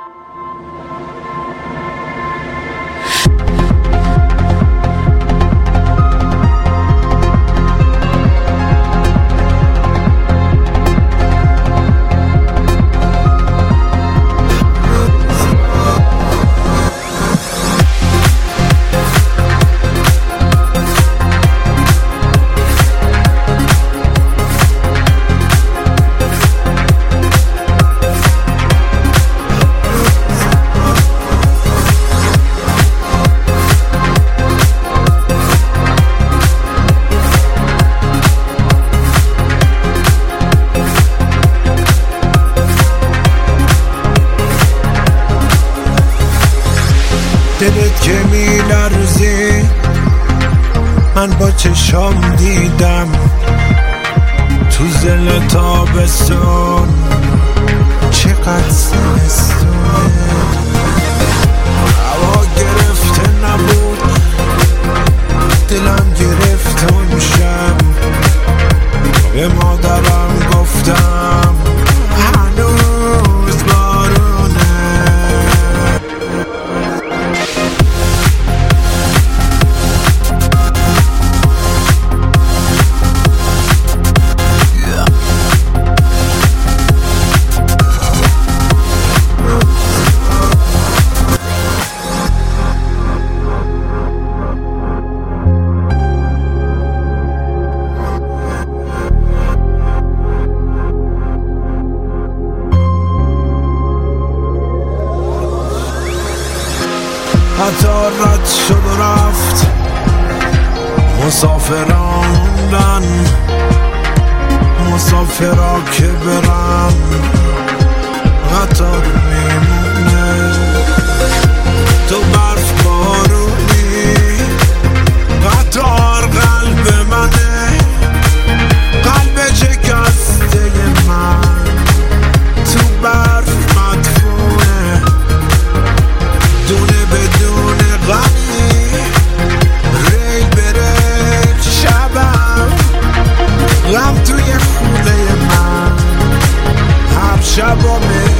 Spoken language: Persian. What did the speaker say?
دلت که میلرزی من با چشام دیدم تو ظل تابستون چقدر زمستونه. هوا گرفته نبود دلم گرفت اون شب به مادرم گفتم هنوز بارونه. قطار رد شد و رفت مسافران موندن مسافرا که برن قطار میمونه. تو برف بارونی قطار قلب منه قلب شکسته من تو برف مدفونه دونه بدون غمی ریل بره شبم غم توی خونه من هر شب